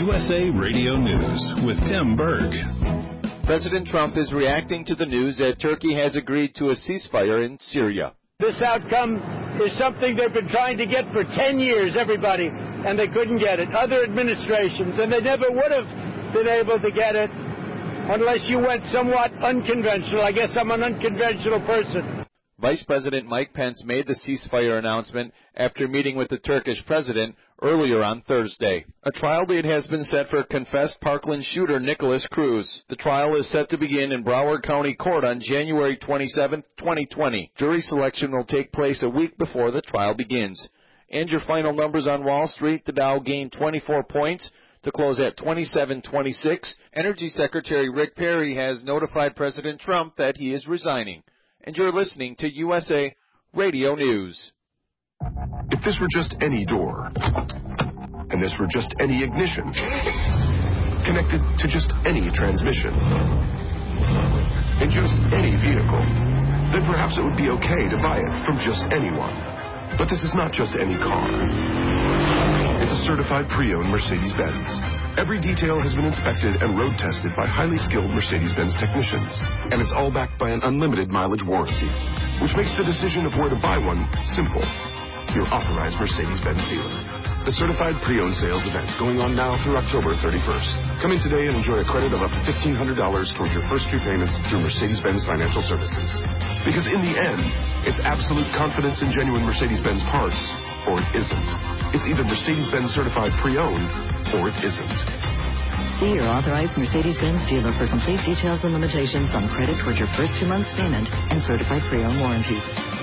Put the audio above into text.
USA Radio News with Tim Berg. President Trump is reacting to the news that Turkey has agreed to a ceasefire in Syria. This outcome is something they've been trying to get for 10 years, everybody, and they couldn't get it. Other administrations, and they never would have been able to get it unless you went somewhat unconventional. I guess I'm an unconventional person. Vice President Mike Pence made the ceasefire announcement after meeting with the Turkish president earlier on Thursday. A trial date has been set for confessed Parkland shooter Nicholas Cruz. The trial is set to begin in Broward County Court on January 27, 2020. Jury selection will take place a week before the trial begins. And your final numbers on Wall Street: the Dow gained 24 points to close at 2726. Energy Secretary Rick Perry has notified President Trump that he is resigning. And you're listening to USA Radio News. If this were just any door, and this were just any ignition, connected to just any transmission, in just any vehicle, then perhaps it would be okay to buy it from just anyone. But this is not just any car. It's a certified pre-owned Mercedes-Benz. Every detail has been inspected and road tested by highly skilled Mercedes-Benz technicians. And it's all backed by an unlimited mileage warranty, which makes the decision of where to buy one simple. Your authorized Mercedes-Benz dealer. The certified pre-owned sales event going on now through October 31st. Come in today and enjoy a credit of up to $1,500 towards your first two payments through Mercedes-Benz Financial Services. Because in the end, it's absolute confidence in genuine Mercedes-Benz parts, or it isn't. It's either Mercedes-Benz certified pre-owned, or it isn't. See your authorized Mercedes-Benz dealer for complete details and limitations on credit towards your first 2 months' payment and certified pre-owned warranties.